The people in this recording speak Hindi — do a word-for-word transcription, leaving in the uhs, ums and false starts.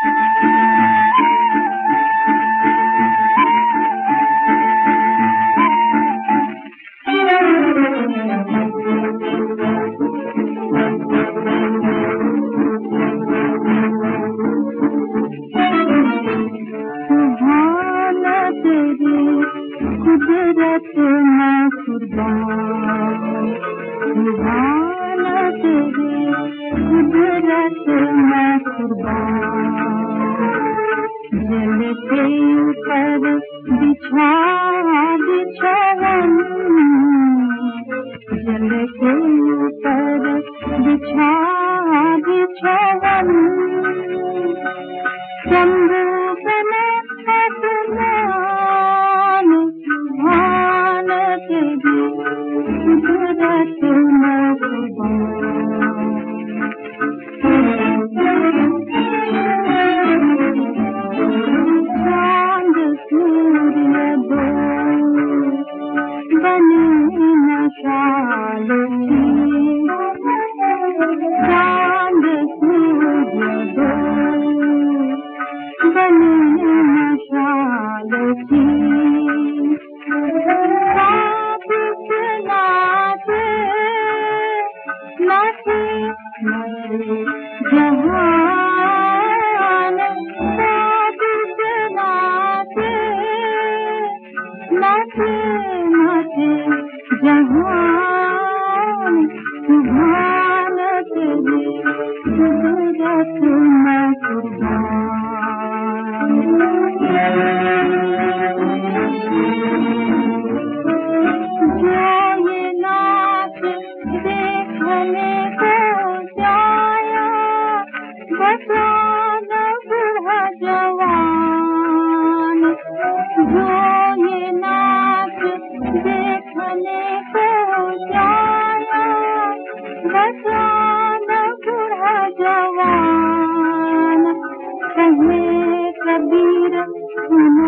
कुदरत में कुर्बान, सुभान तेरी कुदरत में कुर्बान। जल के ऊपर बिछा बिछावन, जल के ऊपर बिछा बिछावन। शंभु बने आसमान, सुभान तेरी कुदरत में कुर्बान। चांद सूर्य दो बने मशाल की, चांद सूर्य दो बने मशाल की। नाचे नाचे जहान, साबित नाचे नाचे नाचे जहान। सुभान तेरी कुदरत में कुर्बान। जो ये नाच देखने को जाया, बचाना बूढ़ा जवान। जो ये नाच देखने को जाया, बचाना बूढ़ा जवान। कहे कबीर सुनो